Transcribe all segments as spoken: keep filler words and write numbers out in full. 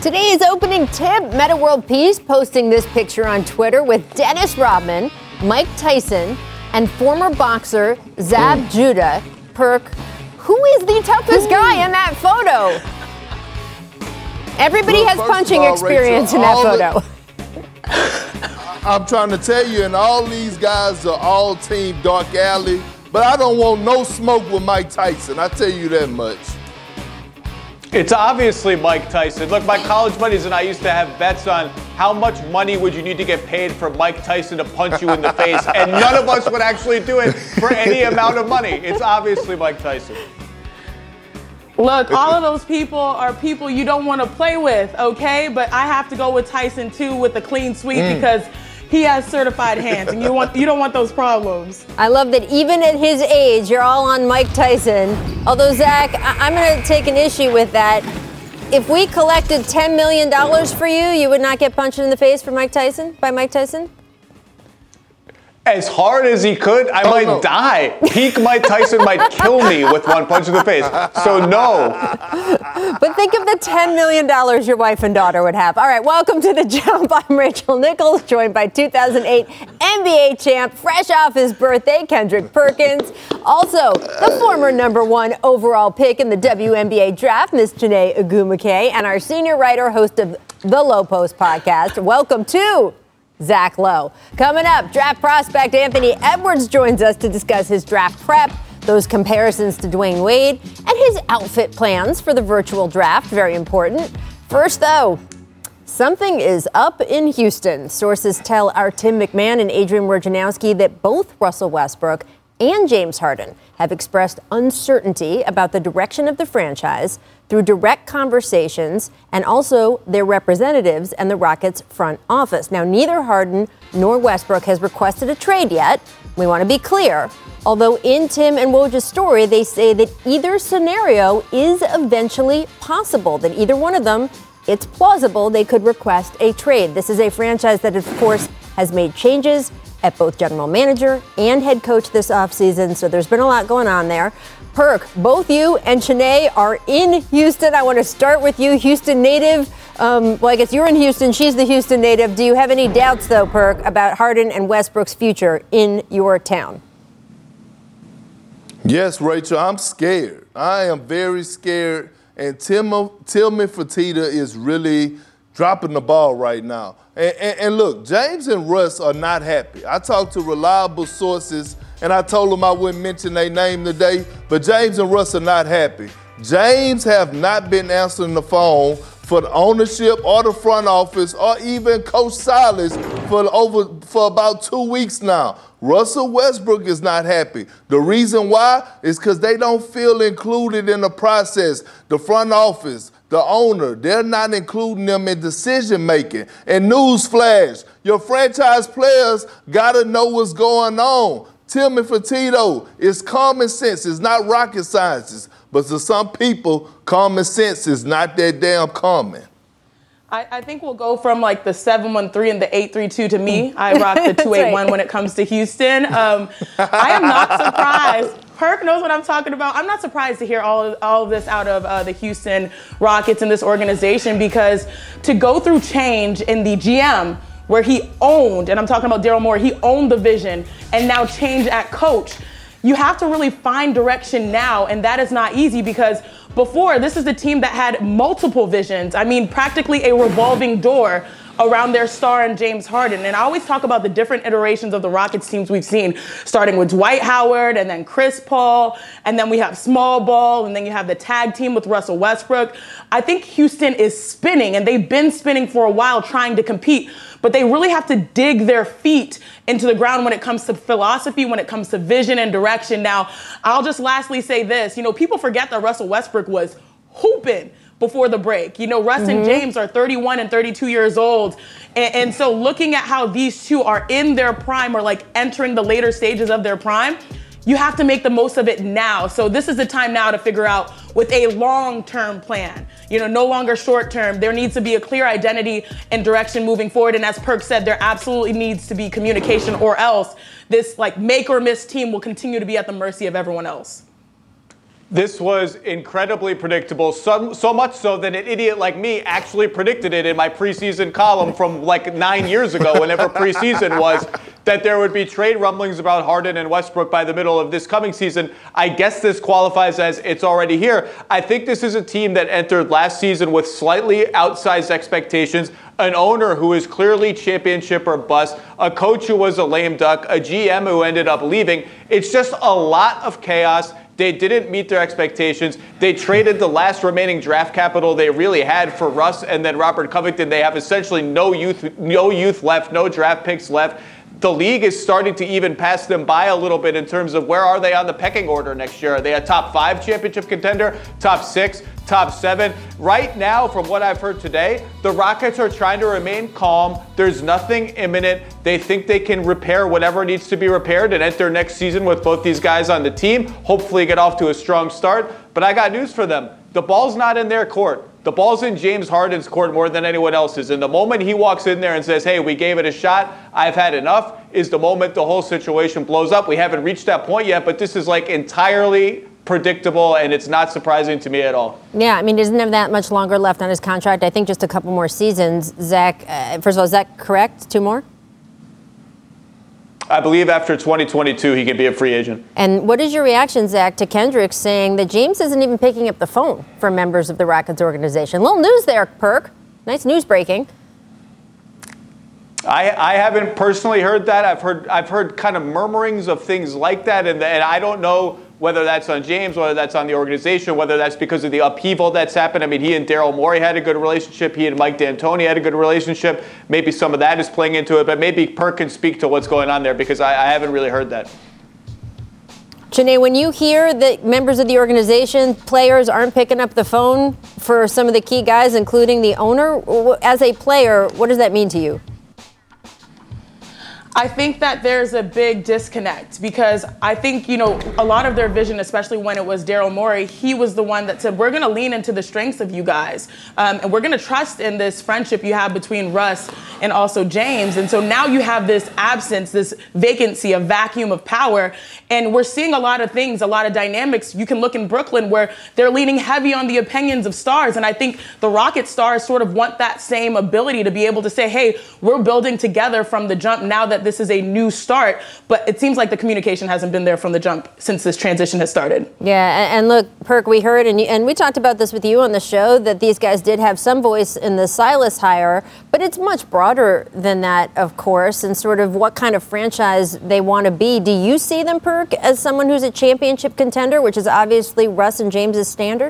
Today's opening tip, Meta World Peace posting this picture on Twitter with Dennis Rodman, Mike Tyson, and former boxer Zab mm. Judah. Perk, who is the toughest guy in that photo? Everybody well, has punching all, experience Rachel, in that photo. The, I'm trying to tell you, and all these guys are all team Dark Alley, but I don't want no smoke with Mike Tyson. I tell you that much. It's obviously Mike Tyson. Look, my college buddies and I used to have bets on how much money would you need to get paid for Mike Tyson to punch you in the face, and none of us would actually do it for any amount of money. It's obviously Mike Tyson. Look, all of those people are people you don't want to play with, okay? But I have to go with Tyson, too, with the clean sweep mm. because he has certified hands, and you want you don't want those problems. I love that even at his age, you're all on Mike Tyson. Although, Zach, I- I'm going to take an issue with that. If we collected ten million dollars for you, you would not get punched in the face for Mike Tyson, by Mike Tyson? As hard as he could, I oh, might no. die. Peak Mike Tyson might kill me with one punch in the face. So no. But think of the ten million dollars your wife and daughter would have. All right, welcome to The Jump. I'm Rachel Nichols, joined by two thousand eight N B A champ, fresh off his birthday, Kendrick Perkins. Also, the former number one overall pick in the W N B A draft, Miss Janae Ogwumike, and our senior writer, host of the Low Post podcast. Welcome to Zach Lowe. Coming up, draft prospect Anthony Edwards joins us to discuss his draft prep, those comparisons to Dwayne Wade, and his outfit plans for the virtual draft. Very important. First, though, something is up in Houston. Sources tell our Tim McMahon and Adrian Wojnarowski that both Russell Westbrook and James Harden have expressed uncertainty about the direction of the franchise through direct conversations and also their representatives and the Rockets front office. Now, neither Harden nor Westbrook has requested a trade yet. We want to be clear. Although in Tim and Woj's story, they say that either scenario is eventually possible, that either one of them, it's plausible they could request a trade. This is a franchise that, of course, has made changes at both general manager and head coach this offseason, so there's been a lot going on there. Perk, both you and Janae are in Houston. I want to start with you, Houston native. Um, well, I guess you're in Houston. She's the Houston native. Do you have any doubts, though, Perk, about Harden and Westbrook's future in your town? Yes, Rachel, I'm scared. I am very scared. And Tim, Tillman Fertitta is really dropping the ball right now. And, and, and look, James and Russ are not happy. I talked to reliable sources, and I told them I wouldn't mention their name today, but James and Russ are not happy. James have not been answering the phone for the ownership or the front office or even Coach Silas for over for about two weeks now. Russell Westbrook is not happy. The reason why is because they don't feel included in the process. The front office, the owner, they're not including them in decision making. And newsflash, your franchise players gotta know what's going on. Tillman Fertitta, it's common sense. It's not rocket sciences. But to some people, common sense is not that damn common. I, I think we'll go from like the seven one three and the eight three two to me. I rock the two eight one right when it comes to Houston. Um, I am not surprised. Perk knows what I'm talking about. I'm not surprised to hear all of, all of this out of uh, the Houston Rockets and this organization, because to go through change in the G M where he owned, and I'm talking about Daryl Morey, he owned the vision, and now change at coach. You have to really find direction now, and that is not easy because before, this is the team that had multiple visions. I mean, practically a revolving door around their star and James Harden. And I always talk about the different iterations of the Rockets teams we've seen, starting with Dwight Howard and then Chris Paul, and then we have small ball, and then you have the tag team with Russell Westbrook. I think Houston is spinning, and they've been spinning for a while trying to compete, but they really have to dig their feet into the ground when it comes to philosophy, when it comes to vision and direction. Now, I'll just lastly say this. You know, people forget that Russell Westbrook was hooping before the break. You know, Russ mm-hmm. and James are thirty-one and thirty-two years old. And, and so looking at how these two are in their prime or like entering the later stages of their prime, you have to make the most of it now. So this is the time now to figure out with a long-term plan. You know, no longer short-term. There needs to be a clear identity and direction moving forward. And as Perk said, there absolutely needs to be communication, or else this like make or miss team will continue to be at the mercy of everyone else. This was incredibly predictable, so, so much so that an idiot like me actually predicted it in my preseason column from like nine years ago, whenever preseason was, that there would be trade rumblings about Harden and Westbrook by the middle of this coming season. I guess this qualifies as it's already here. I think this is a team that entered last season with slightly outsized expectations, an owner who is clearly championship or bust, a coach who was a lame duck, a G M who ended up leaving. It's just a lot of chaos. They didn't meet their expectations. They traded the last remaining draft capital they really had for Russ and then Robert Covington. They have essentially no youth, no youth left, no draft picks left. The league is starting to even pass them by a little bit in terms of where are they on the pecking order next year? Are they a top five championship contender, top six, top seven? Right now, from what I've heard today, the Rockets are trying to remain calm. There's nothing imminent. They think they can repair whatever needs to be repaired and enter next season with both these guys on the team, hopefully get off to a strong start. But I got news for them. The ball's not in their court. The ball's in James Harden's court more than anyone else's. And the moment he walks in there and says, hey, we gave it a shot, I've had enough, is the moment the whole situation blows up. We haven't reached that point yet, but this is like entirely predictable, and it's not surprising to me at all. Yeah, I mean, doesn't have that much longer left on his contract. I think just a couple more seasons. Zach, uh, first of all, is that correct? Two more? I believe after twenty twenty-two, he can be a free agent. And what is your reaction, Zach, to Kendrick saying that James isn't even picking up the phone for members of the Rockets organization? Little news there, Perk. Nice news breaking. I, I haven't personally heard that. I've heard I've heard kind of murmurings of things like that, and, and I don't know whether that's on James, whether that's on the organization, whether that's because of the upheaval that's happened. I mean, he and Daryl Morey had a good relationship. He and Mike D'Antoni had a good relationship. Maybe some of that is playing into it, but maybe Perk can speak to what's going on there because I, I haven't really heard that. Janae, when you hear that members of the organization, players aren't picking up the phone for some of the key guys, including the owner, as a player, what does that mean to you? I think that there's a big disconnect because I think, you know, a lot of their vision, especially when it was Daryl Morey, he was the one that said, we're going to lean into the strengths of you guys. Um, and we're going to trust in this friendship you have between Russ and also James. And so now you have this absence, this vacancy, a vacuum of power. And we're seeing a lot of things, a lot of dynamics. You can look in Brooklyn where they're leaning heavy on the opinions of stars. And I think the Rocket stars sort of want that same ability to be able to say, hey, we're building together from the jump now that this is a new start, but it seems like the communication hasn't been there from the jump since this transition has started. Yeah, and look, Perk, we heard, and, you, and we talked about this with you on the show, that these guys did have some voice in the Silas hire, but it's much broader than that, of course, and sort of what kind of franchise they want to be. Do you see them, Perk, as someone who's a championship contender, which is obviously Russ and James's standard?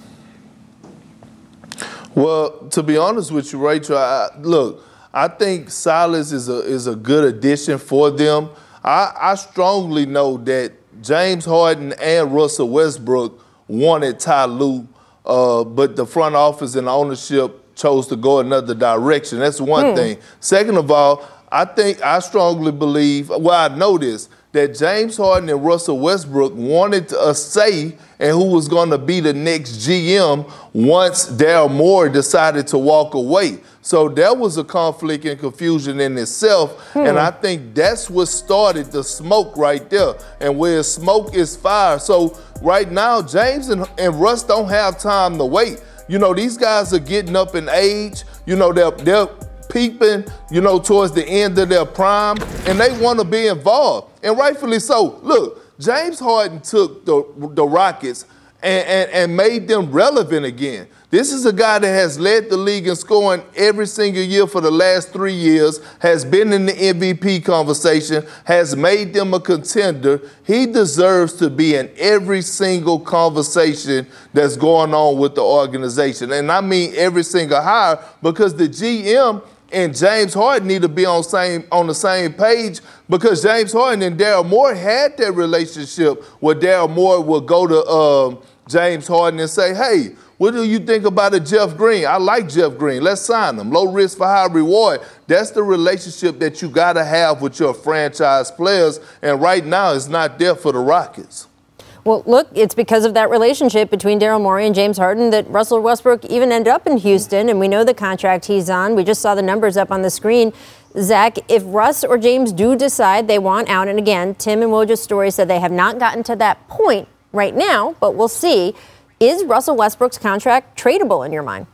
Well, to be honest with you, Rachel, I, look, I think Silas is a is a good addition for them. I, I strongly know that James Harden and Russell Westbrook wanted Ty Lue, uh, but the front office and ownership chose to go another direction. That's one hmm. thing. Second of all, I think I strongly believe, well, I know this, that James Harden and Russell Westbrook wanted a say in who was going to be the next G M once Daryl Morey decided to walk away. So there was a conflict and confusion in itself, hmm. and I think that's what started the smoke right there. And where smoke is fire. So right now, James and, and Russ don't have time to wait. You know, these guys are getting up in age. You know, they're, they're peeping, you know, towards the end of their prime, and they want to be involved, and rightfully so. Look, James Harden took the, the Rockets and, and, and made them relevant again. This is a guy that has led the league in scoring every single year for the last three years, has been in the M V P conversation, has made them a contender. He deserves to be in every single conversation that's going on with the organization. And I mean every single hire, because the G M and James Harden need to be on same on the same page, because James Harden and Daryl Morey had that relationship where Daryl Morey would go to um, James Harden and say, hey, what do you think about a Jeff Green? I like Jeff Green. Let's sign him. Low risk for high reward. That's the relationship that you got to have with your franchise players, and right now it's not there for the Rockets. Well, look, it's because of that relationship between Daryl Morey and James Harden that Russell Westbrook even ended up in Houston, and we know the contract he's on. We just saw the numbers up on the screen. Zach, if Russ or James do decide they want out, and again, Tim and Woj's story said they have not gotten to that point right now, but we'll see. Is Russell Westbrook's contract tradable in your mind?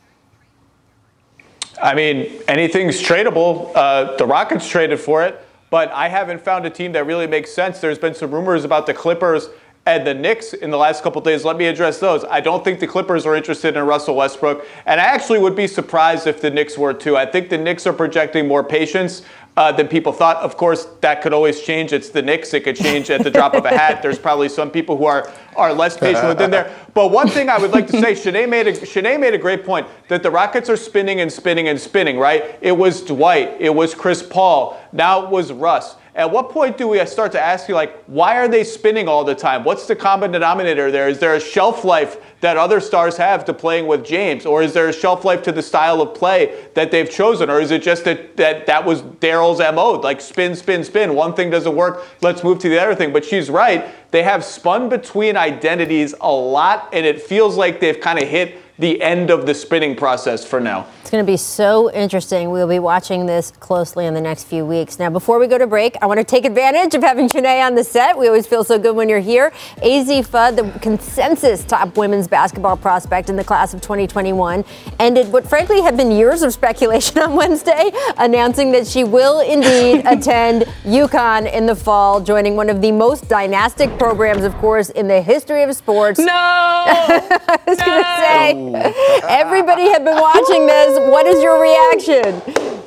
I mean, anything's tradable. Uh, the Rockets traded for it, but I haven't found a team that really makes sense. There's been some rumors about the Clippers and the Knicks in the last couple of days. Let me address those. I don't think the Clippers are interested in Russell Westbrook, and I actually would be surprised if the Knicks were too. I think the Knicks are projecting more patience uh, than people thought. Of course, that could always change. It's the Knicks. It could change at the drop of a hat. There's probably some people who are are less patient within there. But one thing I would like to say, Shanae made a, Shanae made a great point that the Rockets are spinning and spinning and spinning, right? It was Dwight. It was Chris Paul. Now it was Russ. At what point do we start to ask you, like, why are they spinning all the time? What's the common denominator there? Is there a shelf life that other stars have to playing with James? Or is there a shelf life to the style of play that they've chosen? Or is it just that that, that was Daryl's M O, like spin, spin, spin. One thing doesn't work, let's move to the other thing. But she's right. They have spun between identities a lot, and it feels like they've kind of hit the end of the spinning process for now. It's going to be so interesting. We'll be watching this closely in the next few weeks. Now, before we go to break, I want to take advantage of having Shanae on the set. We always feel so good when you're here. Azzi Fudd, the consensus top women's basketball prospect in the class of twenty twenty-one, ended what frankly had been years of speculation on Wednesday, announcing that she will indeed attend UConn in the fall, joining one of the most dynastic programs, of course, in the history of sports. No! I was no! going to say, everybody had been watching this. What is your reaction?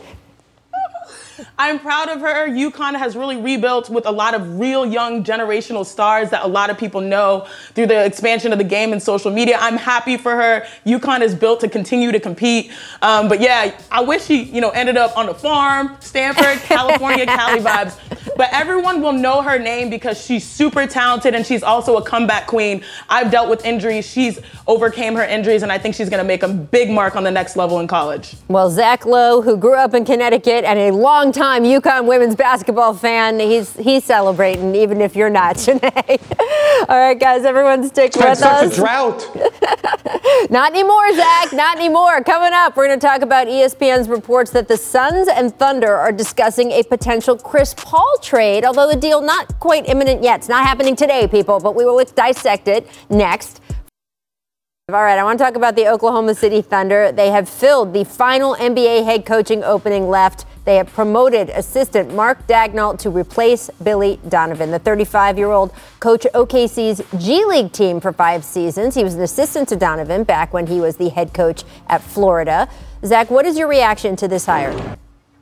I'm proud of her. UConn has really rebuilt with a lot of real young generational stars that a lot of people know through the expansion of the game and social media. I'm happy for her. UConn is built to continue to compete. Um, but yeah, I wish she, you know, ended up on the farm, Stanford, California, Cali vibes. But everyone will know her name because she's super talented and she's also a comeback queen. I've dealt with injuries. She's overcame her injuries, and I think she's going to make a big mark on the next level in college. Well, Zach Lowe, who grew up in Connecticut and a longtime UConn women's basketball fan, he's he's celebrating, even if you're not, Shanae. All right, guys, everyone stick with it's us. Such a drought. Not anymore, Zach. Not anymore. Coming up, we're going to talk about E S P N's reports that the Suns and Thunder are discussing a potential Chris Paul trade, although the deal not quite imminent yet. It's not happening today, people, but we will dissect it next. All right, I want to talk about the Oklahoma City Thunder. They have filled the final N B A head coaching opening left. They have promoted assistant Mark Daigneault to replace Billy Donovan. The thirty-five-year-old coached O K C's G League team for five seasons. He was an assistant to Donovan back when he was the head coach at Florida. Zach, what is your reaction to this hire?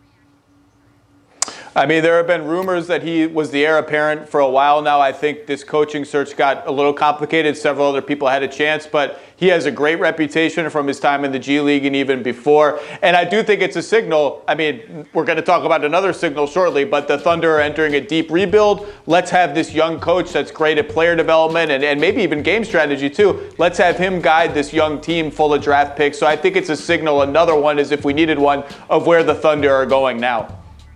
I mean, there have been rumors that he was the heir apparent for a while now. I think this coaching search got a little complicated. Several other people had a chance, but he has a great reputation from his time in the G League and even before. And I do think it's a signal. I mean, we're going to talk about another signal shortly, but the Thunder are entering a deep rebuild. Let's have this young coach that's great at player development and, and maybe even game strategy too. Let's have him guide this young team full of draft picks. So I think it's a signal. Another one is, if we needed one, of where the Thunder are going now.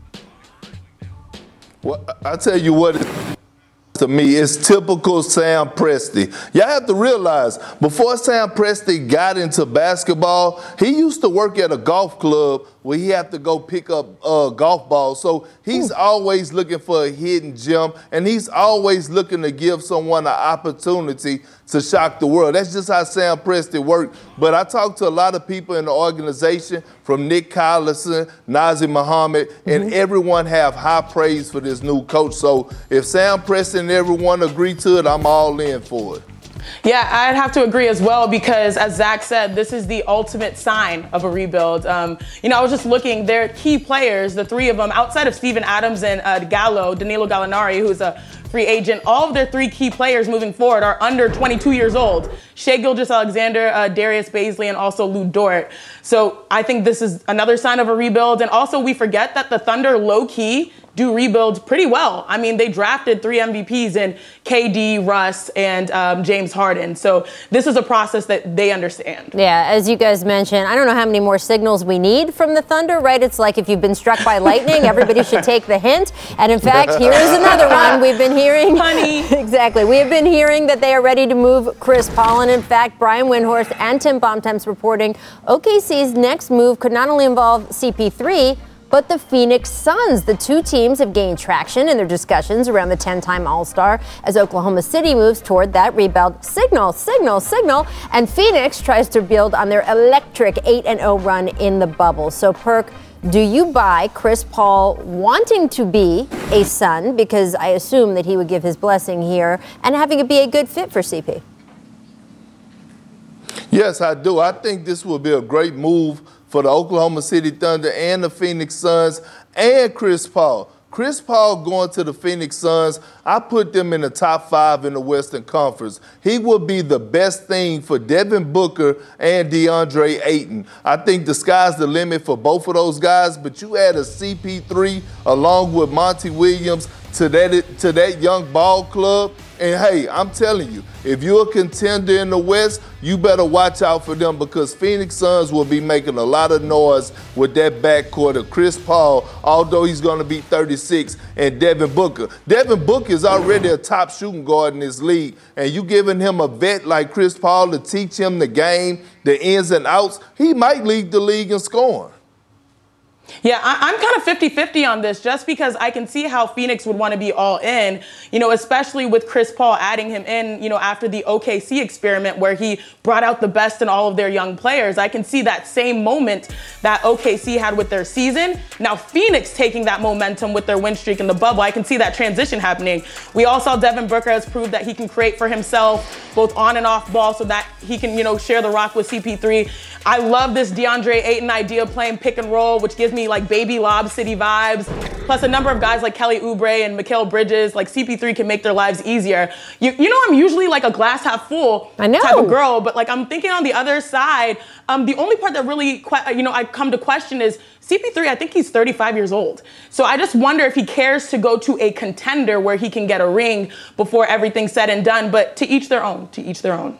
Well, I tell you what, to me, it's typical Sam Presti. Y'all have to realize, before Sam Presti got into basketball, he used to work at a golf club where he had to go pick up uh, golf balls. So he's always looking for a hidden gem, and he's always looking to give someone an opportunity to shock the world. That's just how Sam Presti worked. But I talked to a lot of people in the organization, from Nick Collison, Nazir Muhammad, and mm-hmm. everyone have high praise for this new coach. So if Sam Presti and everyone agree to it, I'm all in for it. Yeah, I'd have to agree as well, because as Zach said, this is the ultimate sign of a rebuild. Um, you know, I was just looking, their key players, the three of them, outside of Steven Adams and uh, Gallo, Danilo Gallinari, who's a free agent, all of their three key players moving forward are under twenty-two years old. Shai Gilgeous-Alexander, uh, Darius Bazley, and also Lou Dort. So I think this is another sign of a rebuild. And also, we forget that the Thunder low-key do rebuild pretty well. I mean, they drafted three M V Ps in K D, Russ, and um, James Harden. So this is a process that they understand. Yeah, as you guys mentioned, I don't know how many more signals we need from the Thunder, right? It's like if you've been struck by lightning, everybody should take the hint. And in fact, here is another one. We've been hearing. Honey. Exactly. We have been hearing that they are ready to move Chris Paul. And in fact, Brian Windhorst and Tim Bontemps reporting O K C's next move could not only involve C P three, but the Phoenix Suns. The two teams have gained traction in their discussions around the ten-time All-Star as Oklahoma City moves toward that rebuild. Signal, signal, signal. And Phoenix tries to build on their electric eight and oh run in the bubble. So, Perk, do you buy Chris Paul wanting to be a Sun, because I assume that he would give his blessing here, and having it be a good fit for C P? Yes, I do. I think this will be a great move for the Oklahoma City Thunder and the Phoenix Suns and Chris Paul. Chris Paul going to the Phoenix Suns, I put them in the top five in the Western Conference. He will be the best thing for Devin Booker and DeAndre Ayton. I think the sky's the limit for both of those guys, but you add a C P three along with Monty Williams to that, to that young ball club. And, hey, I'm telling you, if you're a contender in the West, you better watch out for them, because Phoenix Suns will be making a lot of noise with that backcourt of Chris Paul, although he's going to be thirty-six, and Devin Booker. Devin Booker is already a top shooting guard in this league, and you giving him a vet like Chris Paul to teach him the game, the ins and outs, he might lead the league in scoring. Yeah, I, I'm kind of fifty-fifty on this, just because I can see how Phoenix would want to be all in, you know, especially with Chris Paul adding him in, you know, after the O K C experiment where he brought out the best in all of their young players. I can see that same moment that O K C had with their season. Now Phoenix taking that momentum with their win streak in the bubble. I can see that transition happening. We all saw Devin Booker has proved that he can create for himself, both on and off ball, so that he can, you know, share the rock with C P three. I love this DeAndre Ayton idea of playing pick and roll, which gives me like baby Lob City vibes. Plus a number of guys like Kelly Oubre and Mikal Bridges, like C P three can make their lives easier. You, you know, I'm usually like a glass half full I know. type of girl, but like I'm thinking on the other side, um, the only part that really, you know, I come to question is C P three, I think he's thirty-five years old. So I just wonder if he cares to go to a contender where he can get a ring before everything's said and done. But to each their own, to each their own.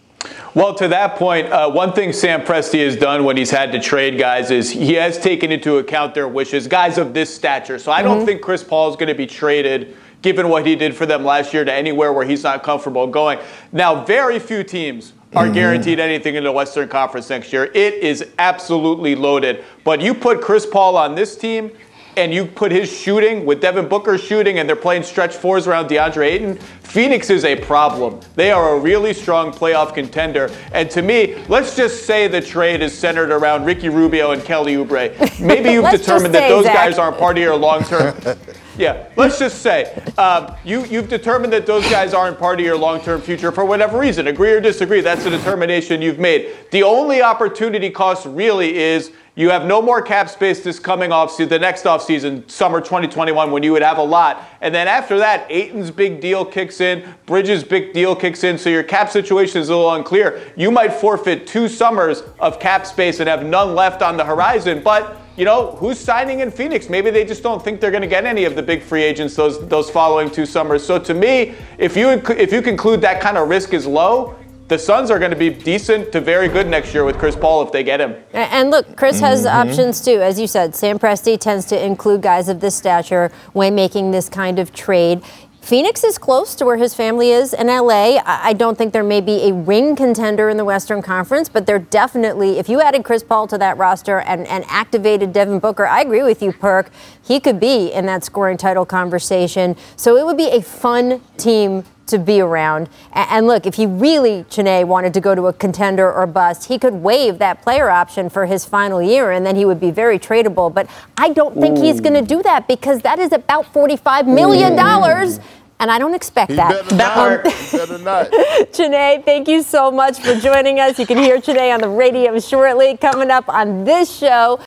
Well, to that point, uh, one thing Sam Presti has done when he's had to trade guys is he has taken into account their wishes, guys of this stature. So I don't mm-hmm. think Chris Paul is going to be traded, given what he did for them last year, to anywhere where he's not comfortable going. Now, very few teams are mm-hmm. guaranteed anything in the Western Conference next year. It is absolutely loaded. But you put Chris Paul on this team, and you put his shooting with Devin Booker shooting, and they're playing stretch fours around DeAndre Ayton, Phoenix is a problem. They are a really strong playoff contender. And to me, let's just say the trade is centered around Ricky Rubio and Kelly Oubre. Maybe you've determined that those Zach. guys aren't part of your long-term... Yeah, let's just say um, you, you've determined that those guys aren't part of your long-term future for whatever reason. Agree or disagree, that's a determination you've made. The only opportunity cost really is you have no more cap space this coming off season, the next offseason, summer twenty twenty-one, when you would have a lot. And then after that, Ayton's big deal kicks in, Bridges' big deal kicks in, so your cap situation is a little unclear. You might forfeit two summers of cap space and have none left on the horizon, but you know, who's signing in Phoenix? Maybe they just don't think they're going to get any of the big free agents those those following two summers. So to me, if you if you conclude that kind of risk is low, the Suns are going to be decent to very good next year with Chris Paul if they get him. And look, Chris has mm-hmm. options too. As you said, Sam Presti tends to include guys of this stature when making this kind of trade. Phoenix is close to where his family is in L A. I don't think there may be a ring contender in the Western Conference, but they're definitely, if you added Chris Paul to that roster and, and activated Devin Booker, I agree with you, Perk, he could be in that scoring title conversation. So it would be a fun team to be around. And look, if he really, Chiney, wanted to go to a contender or bust, he could waive that player option for his final year, and then he would be very tradable. But I don't think Ooh. he's going to do that, because that is about forty-five million dollars. Ooh. And I don't expect he that. Better not. He better not. Chiney, thank you so much for joining us. You can hear Chiney on the radio shortly. Coming up on this show,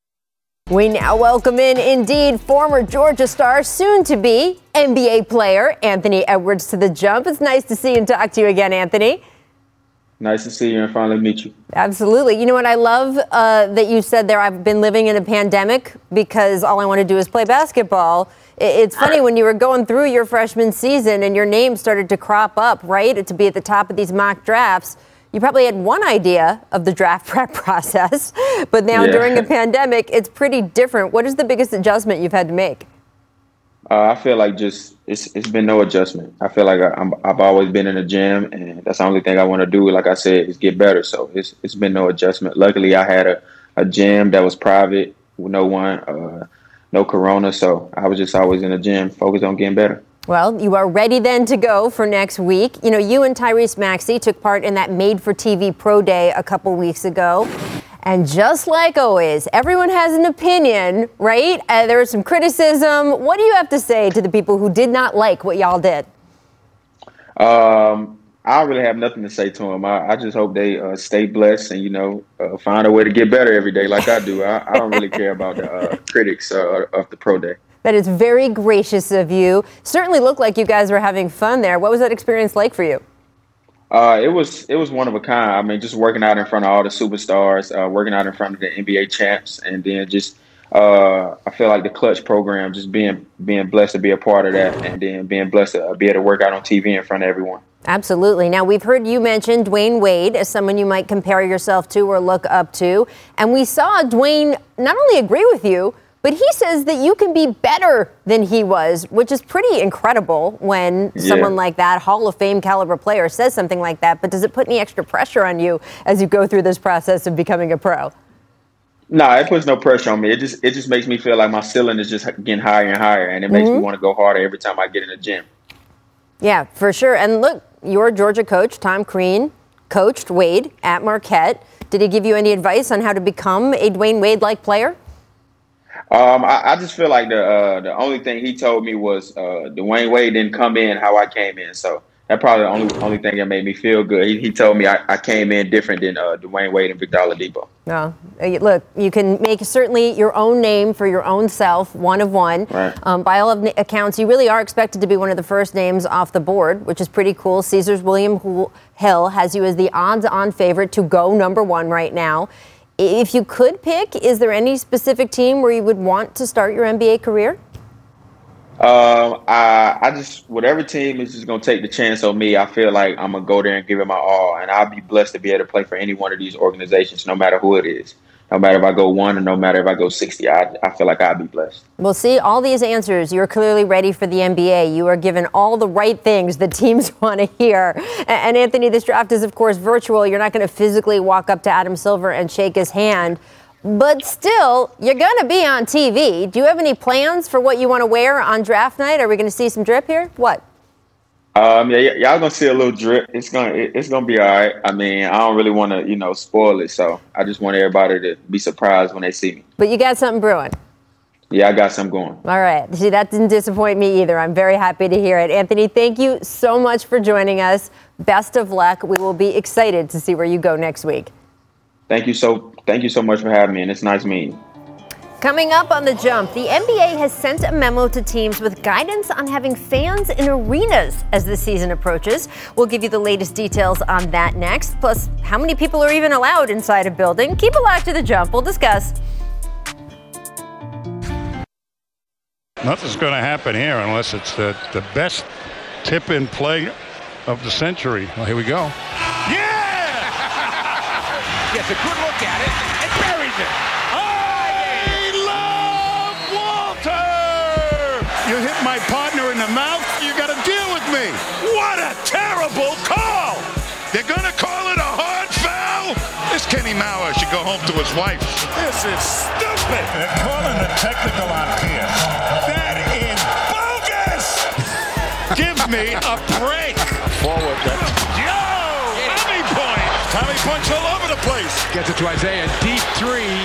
we now welcome in, indeed, former Georgia star, soon-to-be N B A player, Anthony Edwards, to the Jump. It's nice to see and talk to you again, Anthony. Nice to see you and finally meet you. Absolutely. You know what I love uh, that you said there, I've been living in a pandemic because all I want to do is play basketball. It's funny, when you were going through your freshman season and your name started to crop up, right, to be at the top of these mock drafts, you probably had one idea of the draft prep process, but now yeah. during a pandemic, it's pretty different. What is the biggest adjustment you've had to make? Uh, I feel like just it's it's been no adjustment. I feel like I, I'm, I've always been in the gym, and that's the only thing I want to do. Like I said, is get better. So it's it's been no adjustment. Luckily, I had a, a gym that was private, no one, uh, no corona. So I was just always in the gym, focused on getting better. Well, you are ready then to go for next week. You know, you and Tyrese Maxey took part in that made-for-T V Pro Day a couple weeks ago. And just like always, everyone has an opinion, right? Uh, there was some criticism. What do you have to say to the people who did not like what y'all did? Um, I don't really have nothing to say to them. I, I just hope they uh, stay blessed and, you know, uh, find a way to get better every day like I do. I, I don't really care about the uh, critics uh, of the Pro Day. That is very gracious of you. Certainly looked like you guys were having fun there. What was that experience like for you? Uh, it was it was one of a kind. I mean, just working out in front of all the superstars, uh, working out in front of the N B A champs, and then just uh, I feel like the Clutch program, just being being blessed to be a part of that, and then being blessed to be able to work out on T V in front of everyone. Absolutely. Now, we've heard you mention Dwayne Wade as someone you might compare yourself to or look up to, and we saw Dwayne not only agree with you, but he says that you can be better than he was, which is pretty incredible when yeah. someone like that, Hall of Fame caliber player, says something like that. But does it put any extra pressure on you as you go through this process of becoming a pro? No, it puts no pressure on me. It just it just makes me feel like my ceiling is just getting higher and higher, and it makes mm-hmm. me want to go harder every time I get in the gym. Yeah, for sure. And look, your Georgia coach, Tom Crean, coached Wade at Marquette. Did he give you any advice on how to become a Dwayne Wade-like player? Um, I, I just feel like the uh, the only thing he told me was uh, Dwayne Wade didn't come in how I came in. So that's probably the only only thing that made me feel good. He, he told me I, I came in different than uh, Dwayne Wade and Victor Oladipo. No, look, you can make certainly your own name for your own self, one of one. Right. Um, by all of accounts, you really are expected to be one of the first names off the board, which is pretty cool. Caesars William Hill has you as the odds-on favorite to go number one right now. If you could pick, is there any specific team where you would want to start your N B A career? Um, I I just whatever team is just gonna take the chance on me, I feel like I'm gonna go there and give it my all, and I'll be blessed to be able to play for any one of these organizations, no matter who it is. No matter if I go one or no matter if I go sixty, I I feel like I'll be blessed. Well, see, all these answers, you're clearly ready for the N B A. You are given all the right things that teams want to hear. And Anthony, this draft is, of course, virtual. You're not going to physically walk up to Adam Silver and shake his hand. But still, you're going to be on T V. Do you have any plans for what you want to wear on draft night? Are we going to see some drip here? What? Um, yeah, y- y'all gonna see a little drip. It's gonna, it, it's gonna be all right. I mean, I don't really want to, you know, spoil it. So I just want everybody to be surprised when they see me. But you got something brewing. Yeah, I got something going. All right. See, that didn't disappoint me either. I'm very happy to hear it. Anthony, thank you so much for joining us. Best of luck. We will be excited to see where you go next week. Thank you so, thank you so much for having me, and it's nice meeting you. Coming up on The Jump, the N B A has sent a memo to teams with guidance on having fans in arenas as the season approaches. We'll give you the latest details on that next, plus how many people are even allowed inside a building. Keep it locked to The Jump. We'll discuss. Nothing's going to happen here unless it's the, the best tip-in play of the century. Well, here we go. Yeah! Gets a good look at it and buries it. You hit my partner in the mouth, you got to deal with me. What a terrible call! They're going to call it a hard foul? This Kenny Mauer should go home to his wife. This is stupid! They're calling a technical on Pierce. That is bogus! Give me a break. Forward. Yo! Tommy point! Tommy punch all over the place. Gets it to Isaiah. Deep three.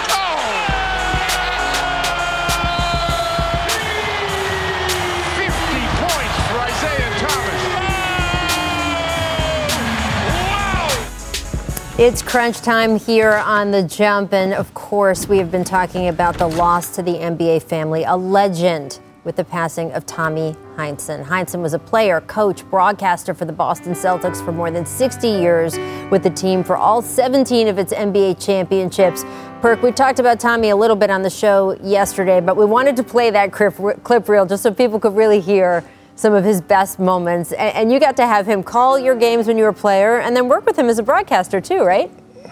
It's crunch time here on The Jump, and of course, we have been talking about the loss to the N B A family, a legend with the passing of Tommy Heinsohn. Heinsohn was a player, coach, broadcaster for the Boston Celtics for more than sixty years with the team for all seventeen of its N B A championships. Perk, we talked about Tommy a little bit on the show yesterday, but we wanted to play that clip, clip reel just so people could really hear some of his best moments. And, and you got to have him call your games when you were a player and then work with him as a broadcaster too, right?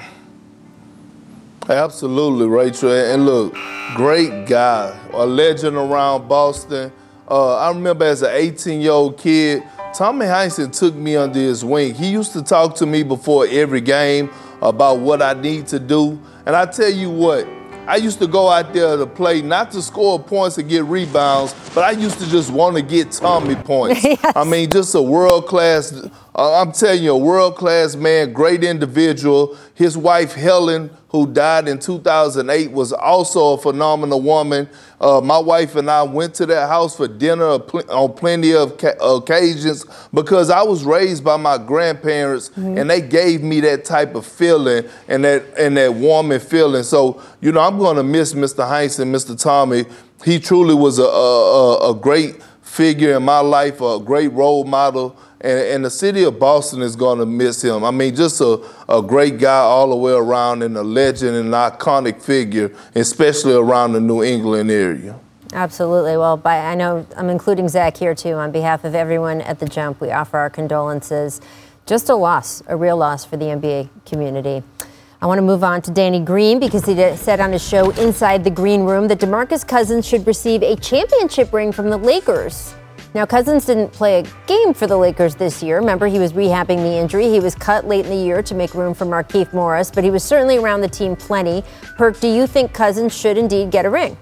Absolutely, Rachel. And look, great guy, a legend around Boston. Uh, I remember as an eighteen-year-old kid, Tommy Heinsohn took me under his wing. He used to talk to me before every game about what I need to do. And I tell you what, I used to go out there to play, not to score points and get rebounds, but I used to just want to get Tommy points. Yes. I mean, just a world-class, uh, I'm telling you, a world-class man, great individual. His wife, Helen, who died in two thousand eight, was also a phenomenal woman. Uh, my wife and I went to their house for dinner on plenty of ca- occasions because I was raised by my grandparents, mm-hmm. and they gave me that type of feeling and that and that warming feeling. So, you know, I'm going to miss Mister Heinsohn, Mister Tommy. He truly was a, a, a great figure in my life, a great role model. And, and the city of Boston is going to miss him. I mean, just a, a great guy all the way around and a legend and an iconic figure, especially around the New England area. Absolutely. Well, by, I know I'm including Zach here, too. On behalf of everyone at the Jump, we offer our condolences. Just a loss, a real loss for the N B A community. I want to move on to Danny Green because he said on his show Inside the Green Room that DeMarcus Cousins should receive a championship ring from the Lakers. Now, Cousins didn't play a game for the Lakers this year. Remember, he was rehabbing the injury. He was cut late in the year to make room for Markieff Morris, but he was certainly around the team plenty. Perk, do you think Cousins should indeed get a ring?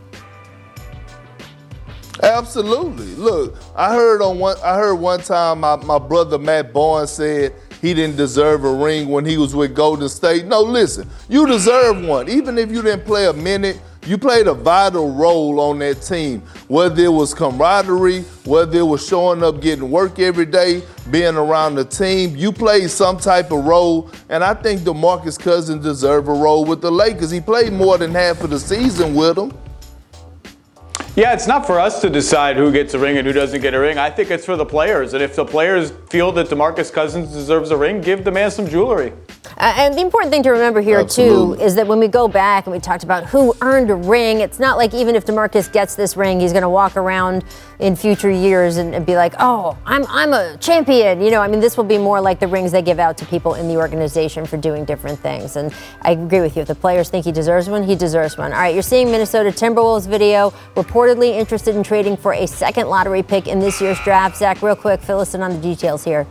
Absolutely. Look, I heard on one I heard one time my, my brother Matt Bourne said he didn't deserve a ring when he was with Golden State. No, listen, you deserve one. Even if you didn't play a minute, you played a vital role on that team, whether it was camaraderie, whether it was showing up, getting work every day, being around the team. You played some type of role, and I think DeMarcus Cousins deserves a role with the Lakers. He played more than half of the season with them. Yeah, it's not for us to decide who gets a ring and who doesn't get a ring. I think it's for the players. And if the players feel that DeMarcus Cousins deserves a ring, give the man some jewelry. Uh, and the important thing to remember here, Absolutely. too, is that when we go back and we talked about who earned a ring, it's not like even if DeMarcus gets this ring, he's going to walk around in future years and, and be like, oh, I'm I'm a champion. You know, I mean, this will be more like the rings they give out to people in the organization for doing different things. And I agree with you. If the players think he deserves one, he deserves one. All right, you're seeing Minnesota Timberwolves video, reportedly interested in trading for a second lottery pick in this year's draft. Zach, real quick, fill us in on the details here.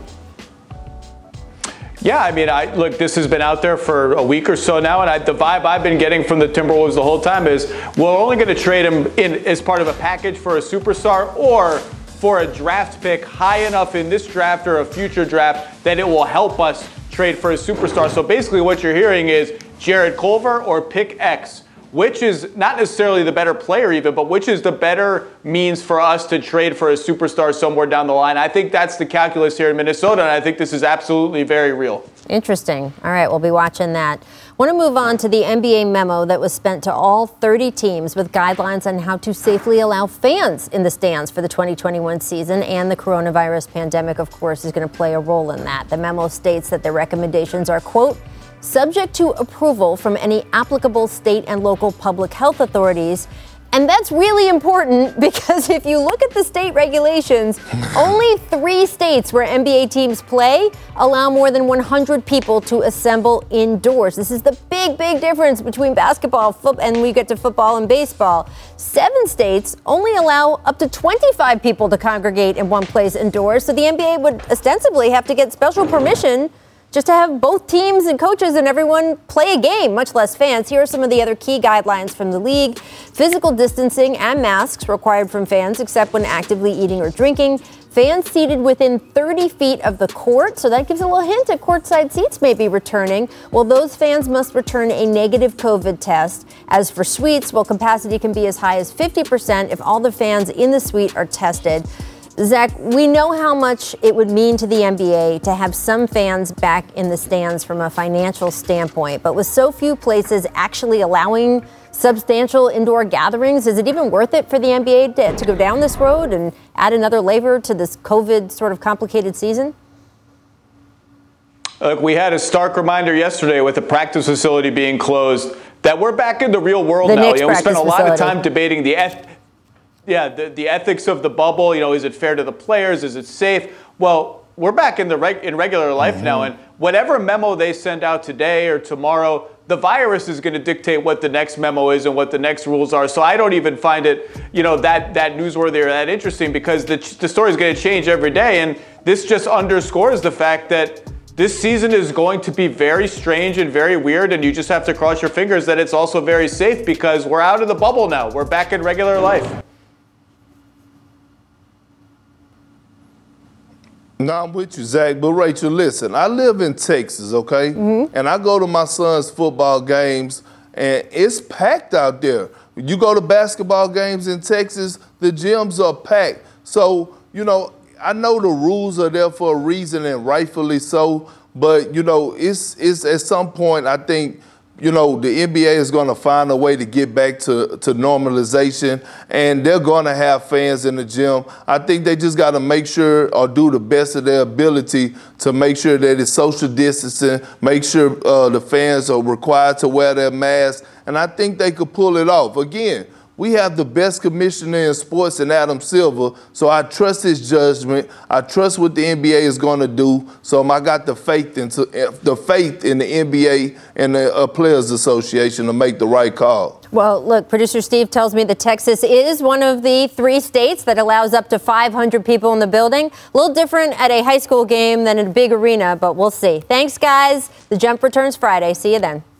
Yeah, I mean, I look, this has been out there for a week or so now, and I, the vibe I've been getting from the Timberwolves the whole time is we're only going to trade him in as part of a package for a superstar or for a draft pick high enough in this draft or a future draft that it will help us trade for a superstar. So basically what you're hearing is Jared Culver or pick X, which is not necessarily the better player even, but which is the better means for us to trade for a superstar somewhere down the line. I think that's the calculus here in Minnesota, and I think this is absolutely very real. Interesting. All right, we'll be watching that. Want to move on to the N B A memo that was sent to all thirty teams with guidelines on how to safely allow fans in the stands for the twenty twenty-one season, and the coronavirus pandemic, of course, is going to play a role in that. The memo states that the recommendations are, quote, subject to approval from any applicable state and local public health authorities. And that's really important because if you look at the state regulations, only three states where N B A teams play allow more than one hundred people to assemble indoors. This is the big, big difference between basketball foot- and we get to football and baseball. Seven states only allow up to twenty-five people to congregate in one place indoors. So the N B A would ostensibly have to get special permission just to have both teams and coaches and everyone play a game, much less fans. Here are some of the other key guidelines from the league. Physical distancing and masks required from fans except when actively eating or drinking. Fans seated within thirty feet of the court, so that gives a little hint at courtside seats may be returning. Well, those fans must return a negative COVID test. As for suites, well, capacity can be as high as fifty percent if all the fans in the suite are tested. Zach, we know how much it would mean to the N B A to have some fans back in the stands from a financial standpoint, but with so few places actually allowing substantial indoor gatherings, is it even worth it for the N B A to, to go down this road and add another layer to this COVID sort of complicated season? Look, we had a stark reminder yesterday with the practice facility being closed that we're back in the real world the now. Knicks you know, we spent a lot facility. of time debating the eth- yeah, the, the ethics of the bubble. You know, is it fair to the players? Is it safe? Well, we're back in the reg- in regular life mm-hmm. now, and whatever memo they send out today or tomorrow, the virus is going to dictate what the next memo is and what the next rules are. So I don't even find it, you know, that that newsworthy or that interesting because the the story is going to change every day, and this just underscores the fact that This season is going to be very strange and very weird, and you just have to cross your fingers that it's also very safe because we're out of the bubble now. We're back in regular life. No, I'm with you, Zach. But Rachel, listen, I live in Texas, okay? Mm-hmm. And I go to my son's football games, and it's packed out there. You go to basketball games in Texas, the gyms are packed. So, you know, I know the rules are there for a reason, and rightfully so. But, you know, it's it's at some point, I think, you know, the N B A is going to find a way to get back to, to normalization, and they're going to have fans in the gym. I think they just got to make sure or do the best of their ability to make sure that it's social distancing, make sure uh, the fans are required to wear their masks, and I think they could pull it off. Again, we have the best commissioner in sports in Adam Silver, so I trust his judgment. I trust what the N B A is going to do. So I got the faith into the faith in the N B A and the uh, Players Association to make the right call. Well, look, producer Steve tells me that Texas is one of the three states that allows up to five hundred people in the building. A little different at a high school game than in a big arena, but we'll see. Thanks, guys. The Jump returns Friday. See you then.